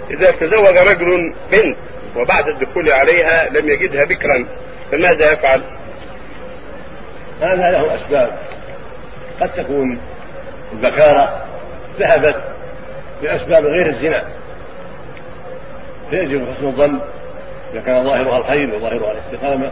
إذا تزوج رجل بنت وبعد الدخول عليها لم يجدها بكرا فماذا يفعل؟ هذا له أسباب، قد تكون البكارة ذهبت بأسباب غير الزنا، فيجب حسن الظن إذا كان ظاهرها الخير وظاهرها الاستقامة،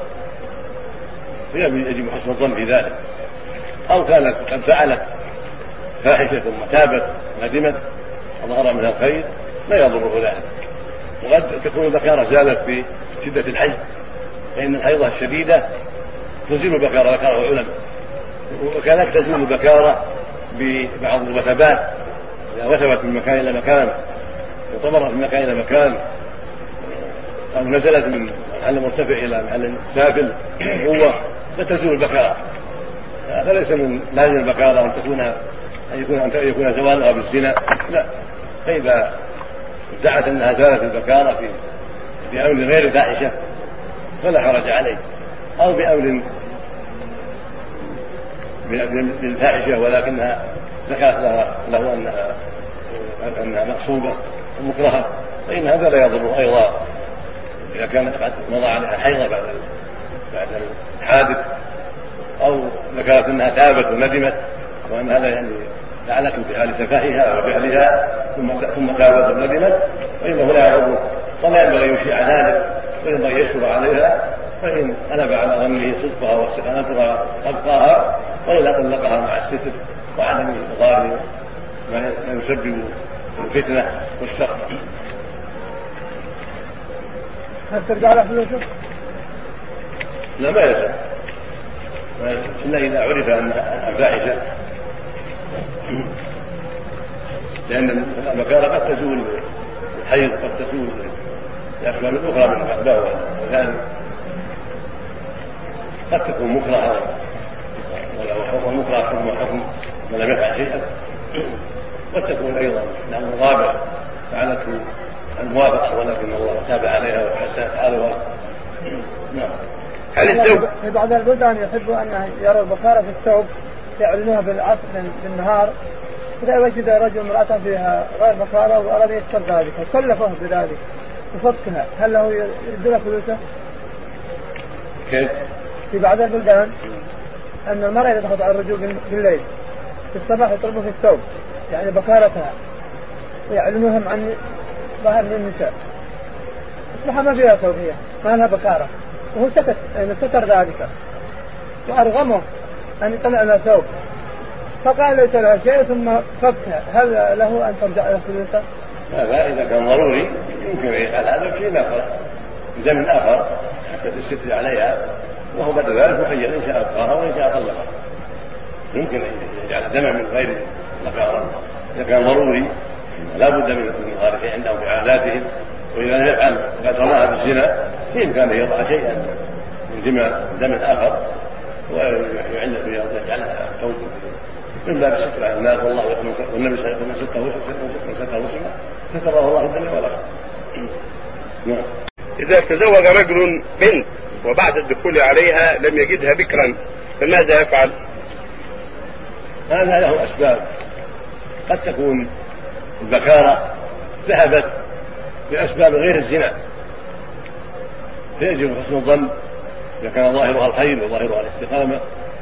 فيجب حسن الظن في ذلك. أو كانت قد فعلت فاحشة ثم تابت وندمت وظهر منها الخير لا يضره ذلك. وقد تكون البكارة زالت بشدة الحيض، فإن الحيضة الشديدة تزيل البكارة، ذكره العلماء. وكذلك تزول البكارة ببعض الوثبات، إذا وثبت من مكان إلى مكان وطمرت من مكان إلى مكان أو نزلت من محل مرتفع إلى محل سافل قوة فتزول البكارة. هذا ليس من لازم البكارة أن يكون زوالها بالزنا، لا. فإذا ادعت أنها زالت البكارة في أمر غير فاحشة فلا حرج عليه، أو بأمر بالفاحشة ولكنها ذكرت له أنها مقصودة ومكرهة، فإن هذا لا يضر أيضا إذا كانت قد مضى عليها حيضة بعد الحادث، أو ذكرت أنها تابت وندمت وأن هذا يعني لعلكم في حال سفاهها وفعلها ثم تابت وندمت، فإنه لا يضر ولا ينبغي يشيع ذلك، وينبغي يشكر عليها، فإن غلب على ظنه صدقها واستقامتها أبقاها، وإلا طلقها مع الستر وعدم إظهار ما يسبب الفتنة والشر. هل ترجع له فلوسه؟ لا، ما يسأل إلا إذا عرف أنها فاحشة، لأن البكارة قد تزول الحيض، قد تزول الأسباب الأخرى من الأسباب والآن قد تكون مكرهة، ولو حكم مكره حكم من لم يفعل شيئا، قد تكون أيضا لأن الرابع فعلته الموافقة ولكن الله تاب عليها وحسن حالها. نعم. في بعض البلدان يحب أن يرى البكارة في الثوب يعلنوها بالعصر بالنهار، إذا وجد رجل امرأة فيها غير بكارة وأراد يستر ذلك كلفه بذلك وفكها، هل له يدرك فلوسه؟ كيف؟ في بعض البلدان أن المرأة إذا تخضع الرجوع بالليل في الصباح يطلبوا في الثوب يعني بكارتها ويعلنوهم عن ظاهر من النساء، أصبح ما فيها ثوب، هي ما لها بكارة، وهو سكت يعني ستر ذلك وأرغمه أن يطلع لها ثوب، فقال ليس لها شيء ثم فكها، هل له أن ترجع له فلوسه؟ لا، إذا كان ضروري يمكن أن يفعل هذا بشيء آخر، زمن آخر حتى تستر عليها، وهو بعد ذلك مخير إن شاء أبقاها وإن شاء طلقها. يمكن أن يجعل دما من غير بكارة إذا كان ضروري، لا بد من المخالفة عندهم في عاداتهم، وإذا لم يفعل قد رماها بالزنا بإمكانه أن يضع شيئا من دم آخر ويجعلها ثوب من باب الستر على الناس، والله والنبي صلى الله عليه وسلم ستره الله الدنيا والآخرة. نعم. إذا تزوج رجل بنت وبعد الدخول عليها لم يجدها بكرا فماذا يفعل؟ هذا له أسباب، قد تكون البكارة ذهبت بأسباب غير الزنا، فيجب حسن الظن إذا كان ظاهرها الخير وظاهرها الاستقامة،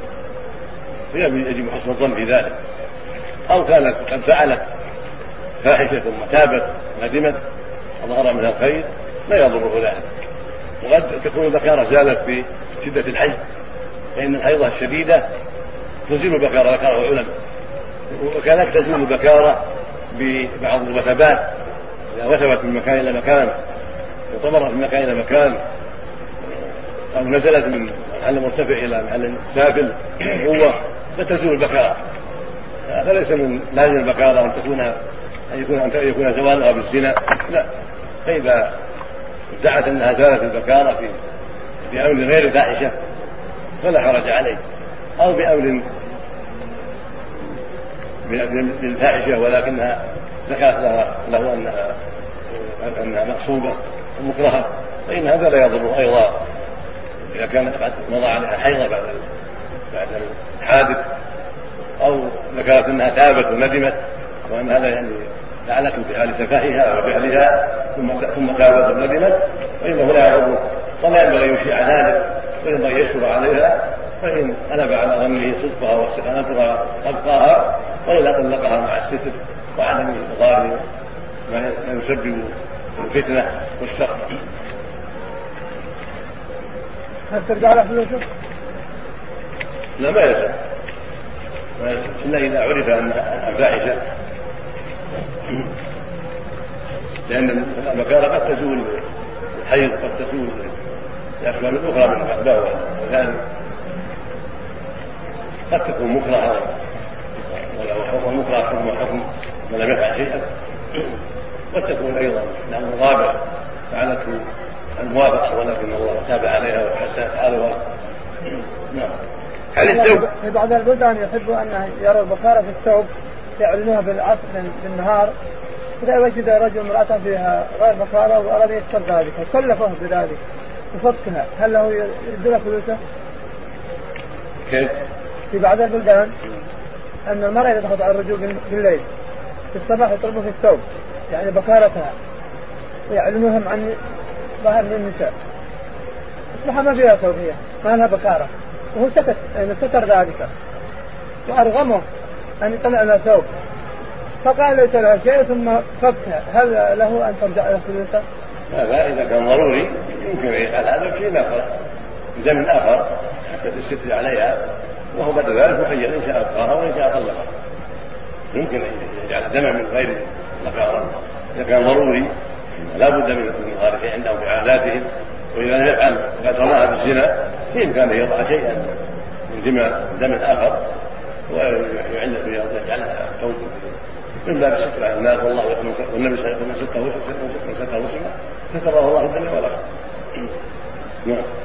فيجب حسن الظن في ذلك. أو كانت قد فعلت فاحشة ثم تابت وندمت وظهر منها الخير لا يضره ذلك. وقد تكون البكارة زالت بشدة الحيض، فإن الحيضة الشديدة تزيل البكارة، ذكره العلماء. وكذلك تزول البكارة ببعض الوثبات، إذا وثبت من مكان إلى مكان وطمرت من مكان إلى مكان أو نزلت من محل مرتفع إلى محل سافل قوة فتزول البكارة. هذا ليس من لازم البكارة أن يكون زوالها بالزنا، لا. فإذا ادعت أنها زالت البكارة في أمر غير فاحشة فلا حرج عليه، أو بأمر بالفاحشة ولكنها ذكرت له أنها مقصودة ومكرهة، فإن هذا لا يضر أيضا إذا كانت قد مضى عليها حيضة بعد الحادث، أو ذكرت أنها تابت وندمت وأن هذا يعني لعلكم في حال سفاهها وفعلها، ثم تابت وندمت فإنه لا يضره ولا ينبغي أن يشيع ذلك وينبغي يشكر عليها، فإن غلب على غمه صدقها واستقامتها أبقاها، وإلا طلقها مع الستر وعدم إضرار ما يسبب الفتنة والشر. هل ترجع له فلوسه؟ لا ما يلزم إلا إذا عرف أنها فاحشة، لأن المكاره قد تزول الحيض، قد تزول الأسباب الأخرى من الأسباب والثاني، قد تكون مكرهة ولو مكره حكم من لم يفعل شيئا، قد تكون أيضا لأنه الرابع فعلته الموافقة ولكن الله تاب عليها وحسن حالها. نعم. في بعض البلدان يحب أن يرى البكارة في الثوب يعلنوها بالعصر بالنهار، إذا وجد رجل امرأة فيها غير بكارة وأراد يكسر ذلك كلفه بذلك يفكها، هل له يرد له فلوسه؟ كيف؟ في بعض البلدان أن المرأة إذا تخطأ الرجوع بالليل في الصباح يطلبوا في الثوب يعني بكارتها ويعلنوهم عن ظاهر من النساء، أصبح ما فيها ثوب، هي ما لها بكارة، وهو سكت يعني ستر ذلك وأرغمه أن يطلع لها ثوب، فقال ليس لها شيء ثم فكها، هل له أن ترجع له فلوسه؟ لا، إذا كان ضروري يمكن أن يفعل هذا شيء آخر زمن آخر حتى تستر عليها، وهو بعد ذلك مخير إن شاء أبقاها وإن شاء طلقها، يمكن أن يجعل دما من غير بكارة إذا كان ضروري، لا بد من المخالفة عندهم في عاداتهم، وإذا لم يفعل قد رماها بالزنا بإمكانه أن يضع شيئا من دم آخر ويجعلها ثوب من باب الستر على الناس، والله والنبي صلى الله عليه وسلم ستره ستره ستره ستره الله الدنيا والآخرة. نعم.